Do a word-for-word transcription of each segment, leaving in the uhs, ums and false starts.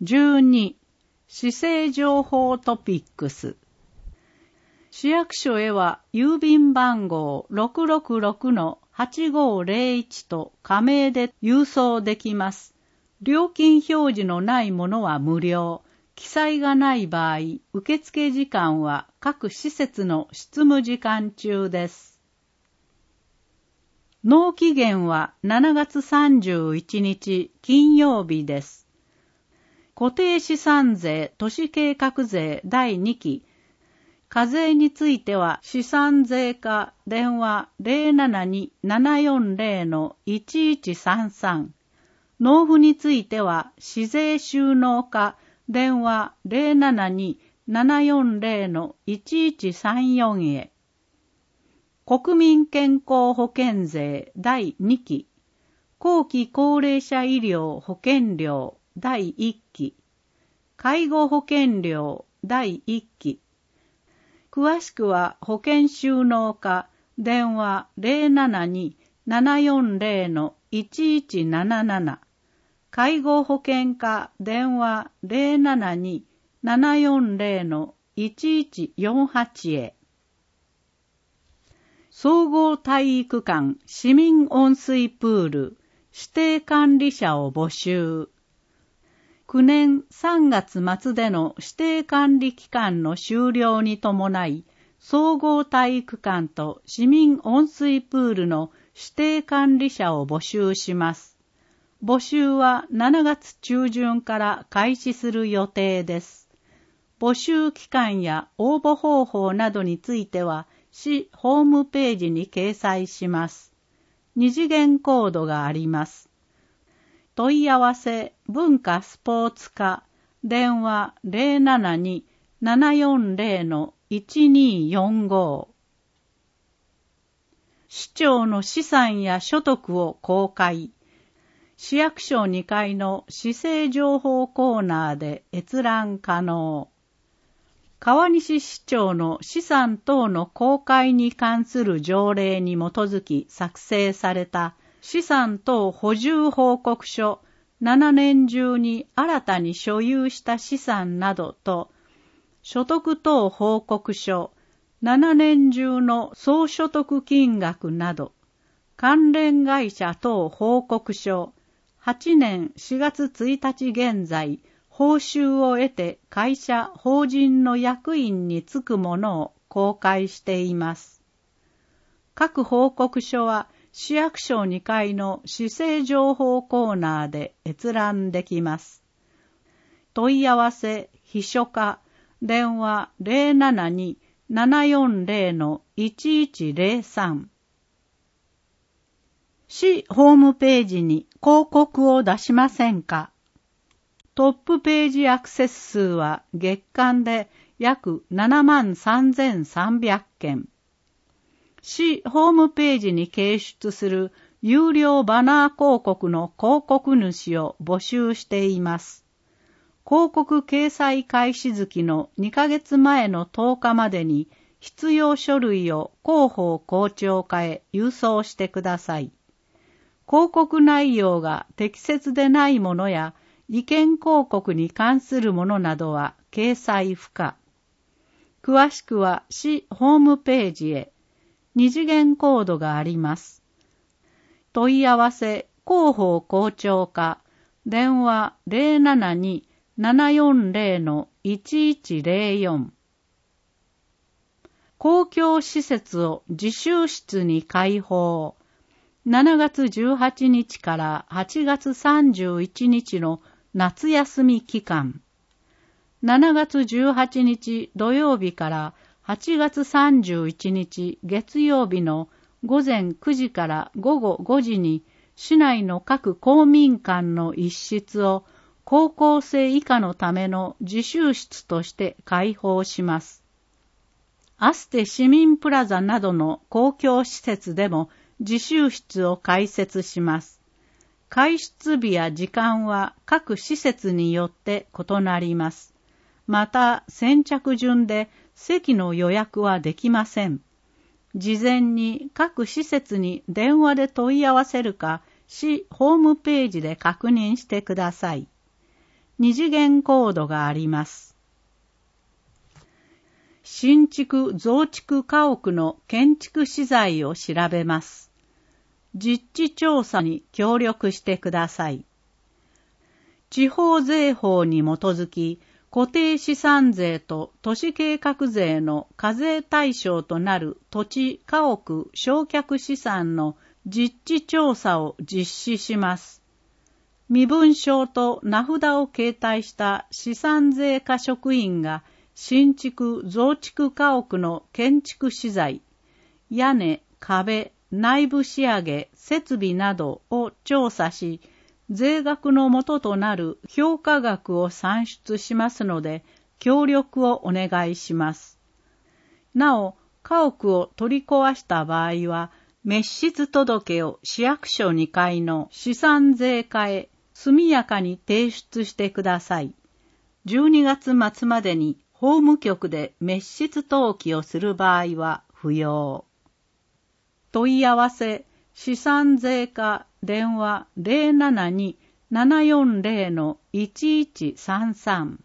じゅうに、市政情報トピックス。市役所へは郵便番号 ろくろくろくのはちごーぜろいち と加盟で郵送できます。料金表示のないものは無料。記載がない場合、受付時間は各施設の執務時間中です。納期限はしちがつさんじゅういちにち金曜日です。固定資産税都市計画税だいにき。課税については資産税課電話 ゼロななにーななよんゼロのいちいちさんさん。納付については市税収納課電話 ゼロななにーななよんゼロのいちいちさんよんへ。国民健康保険税だいにき。後期高齢者医療保険料だいいっき。介護保険料だいいっき。詳しくは保険収納課電話 ゼロななにーななよんゼロのいちいちなななな。介護保険課電話 ゼロななにーななよんゼロのいちいちよんはち へ。総合体育館市民温水プール指定管理者を募集。きゅうねんさんがつ末での指定管理期間の終了に伴い、総合体育館と市民温水プールの指定管理者を募集します。募集はしちがつちゅうじゅんから開始する予定です。募集期間や応募方法などについては、市ホームページに掲載します。二次元コードがあります。問い合わせ文化スポーツ課電話 ゼロななにーななよんゼロのいちにーよんご。市長の資産や所得を公開。市役所にかいの市政情報コーナーで閲覧可能。川西市長の資産等の公開に関する条例に基づき作成された資産等補充報告書ななねん中に新たに所有した資産などと、所得等報告書ななねん中の総所得金額など、関連会社等報告書はちねんしがつついたち現在、報酬を得て会社・法人の役員に就くものを公開しています。各報告書は市役所にかいの市政情報コーナーで閲覧できます。問い合わせ秘書課電話 ゼロななにーななよんゼロのいちいちゼロさん。市ホームページに広告を出しませんか？トップページアクセス数は月間で約ななまんさんぜんさんびゃくけん。市ホームページに掲出する有料バナー広告の広告主を募集しています。広告掲載開始月のにかげつまえのとおかまでに必要書類を広報広聴課へ郵送してください。広告内容が適切でないものや意見広告に関するものなどは掲載不可。詳しくは市ホームページへ。二次元コードがあります。問い合わせ広報広聴課電話 ゼロななにーななよんゼロのいちいちゼロよん。公共施設を自習室に開放。しちがつじゅうはちにちからはちがつさんじゅういちにちの夏休み期間。しちがつじゅうはちにち土曜日からはちがつさんじゅういちにち月曜日のごぜんくじからごごごじに市内の各公民館の一室を高校生以下のための自習室として開放します。アステ市民プラザなどの公共施設でも自習室を開設します。開室日や時間は各施設によって異なります。また先着順で席の予約はできません。事前に各施設に電話で問い合わせるか、市ホームページで確認してください。 二次元コードがあります。新築増築家屋の建築資材を調べます。実地調査に協力してください。地方税法に基づき、固定資産税と都市計画税の課税対象となる土地、家屋、償却資産の実地調査を実施します。身分証と名札を携帯した資産税課職員が新築増築家屋の建築資材、屋根、壁、内部仕上げ、設備などを調査し、税額の元となる評価額を算出しますので、協力をお願いします。なお、家屋を取り壊した場合は、滅失届を市役所にかいの資産税課へ速やかに提出してください。じゅうにがつ末までに法務局で滅失登記をする場合は不要。問い合わせ、資産税課電話 ゼロななに ななよんゼロ のいちいちさんさん。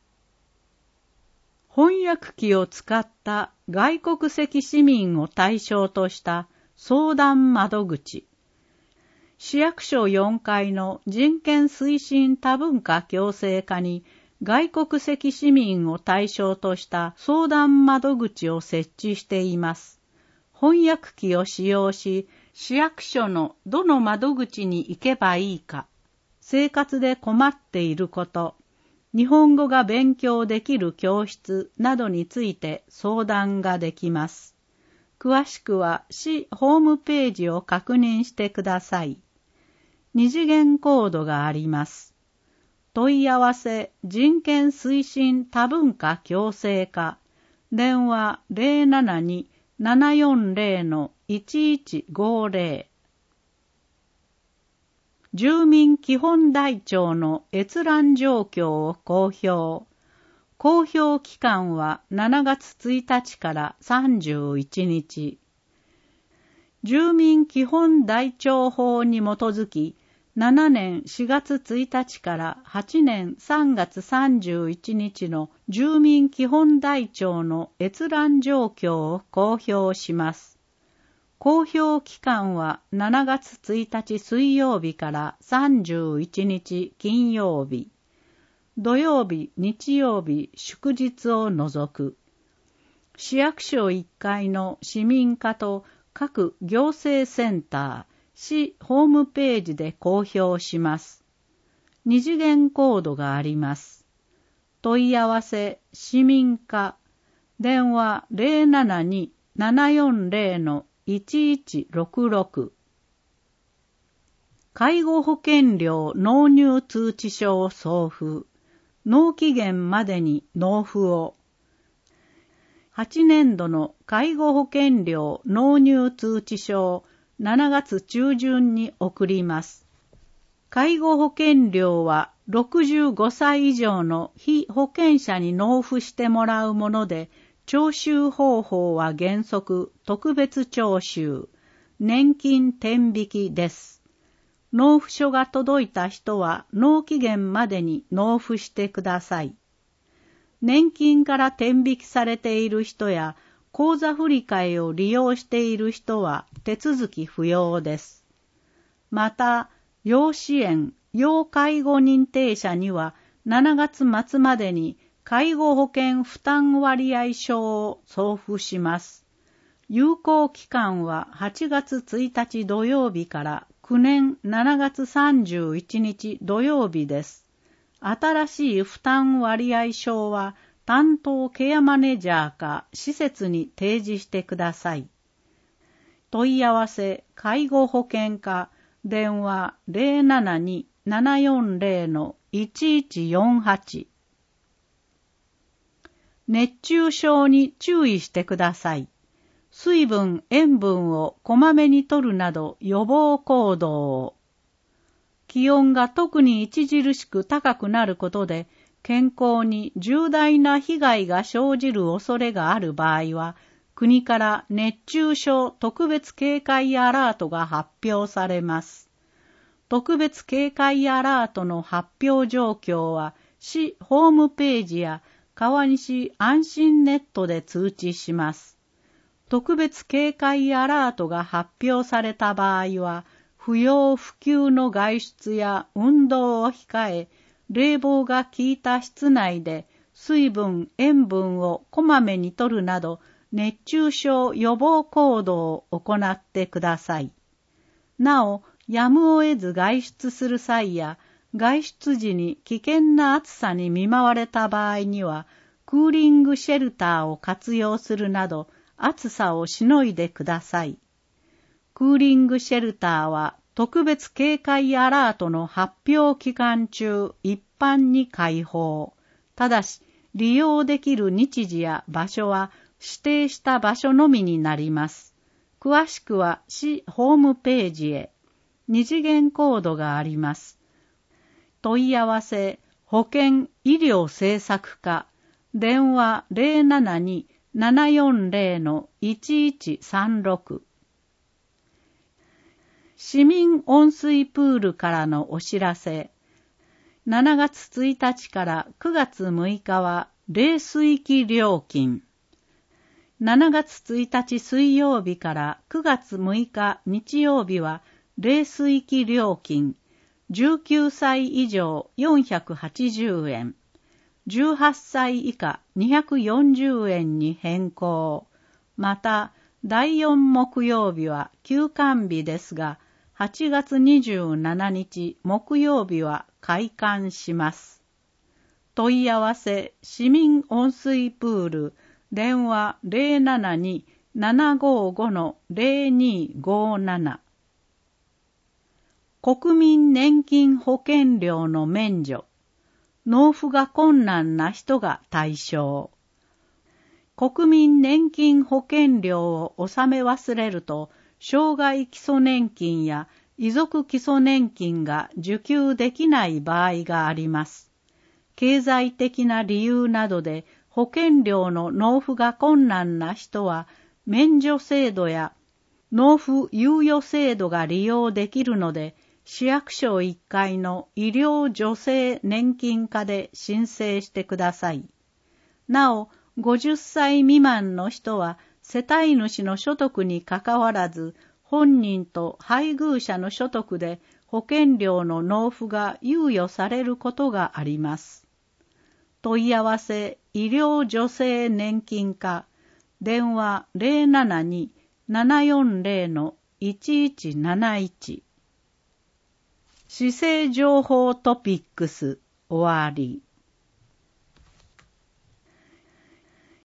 翻訳機を使った外国籍市民を対象とした相談窓口。市役所よんかいの人権推進多文化共生課に外国籍市民を対象とした相談窓口を設置しています。翻訳機を使用し、市役所のどの窓口に行けばいいか、生活で困っていること、日本語が勉強できる教室などについて相談ができます。詳しくは市ホームページを確認してください。二次元コードがあります。問い合わせ人権推進多文化共生課電話 ゼロななに ななよんゼロ のいちいちごゼロ。住民基本台帳の閲覧状況を公表。公表期間はしちがつついたちからさんじゅういちにち。住民基本台帳法に基づき、ななねんしがつついたちからはちねんさんがつさんじゅういちにちの住民基本台帳の閲覧状況を公表します。公表期間はしちがつついたち水曜日からさんじゅういちにち金曜日。土曜日、日曜日、祝日を除く。市役所いっかいの市民課と各行政センター、市ホームページで公表します。二次元コードがあります。問い合わせ市民課電話 ゼロななに ななよんゼロ のいちいちろくろく。介護保険料納入通知書を送付。納期限までに納付を。はちねんどの介護保険料納入通知書をしちがつちゅうじゅんに送ります。介護保険料はろくじゅうごさい以上の被保険者に納付してもらうもので、徴収方法は原則特別徴収、年金天引きです。納付書が届いた人は納期限までに納付してください。年金から天引きされている人や口座振替を利用している人は手続き不要です。また、要支援、要介護認定者にはしちがつまつまでに介護保険負担割合証を送付します。有効期間ははちがつついたち土曜日からくねんしちがつさんじゅういちにち土曜日です。新しい負担割合証は担当ケアマネージャーか施設に提示してください。問い合わせ介護保険課電話 ゼロななに ななよんゼロ のいちいちよんはち。熱中症に注意してください。水分、塩分をこまめに摂るなど予防行動を。気温が特に著しく高くなることで、健康に重大な被害が生じる恐れがある場合は、国から熱中症特別警戒アラートが発表されます。特別警戒アラートの発表状況は、 市ホームページや川西安心ネットで通知します。特別警戒アラートが発表された場合は、不要不急の外出や運動を控え、冷房が効いた室内で水分、塩分をこまめに摂るなど、熱中症予防行動を行ってください。なお、やむを得ず外出する際や、外出時に危険な暑さに見舞われた場合には、クーリングシェルターを活用するなど、暑さをしのいでください。クーリングシェルターは、特別警戒アラートの発表期間中、一般に開放。ただし、利用できる日時や場所は、指定した場所のみになります。詳しくは市ホームページへ。二次元コードがあります。問い合わせ、保健医療政策課、電話 ゼロななに ななよんゼロ のいちいちさんろく。市民温水プールからのお知らせ。しちがつついたちからくがつむいかは冷水器料金。しちがつついたち水曜日からくがつむいか日曜日は冷水器料金じゅうきゅうさい以上よんひゃくはちじゅうえん、じゅうはっさい以下にひゃくよんじゅうえんに変更。また、だいよん木曜日は休館日ですが、はちがつにじゅうしちにち木曜日は開館します。問い合わせ、市民温水プール、電話 ゼロななに ななごご の ゼロにごなな。国民年金保険料の免除。納付が困難な人が対象。国民年金保険料を納め忘れると、障害基礎年金や遺族基礎年金が受給できない場合があります。経済的な理由などで保険料の納付が困難な人は、免除制度や納付猶予制度が利用できるので、市役所いっかいの医療助成年金課で申請してください。なお、ごじゅっさい未満の人は世帯主の所得にかかわらず、本人と配偶者の所得で保険料の納付が猶予されることがあります。問い合わせ、医療助成年金課、電話 ゼロななに ななよんゼロ のいちいちなないち。市政情報トピックス終わり。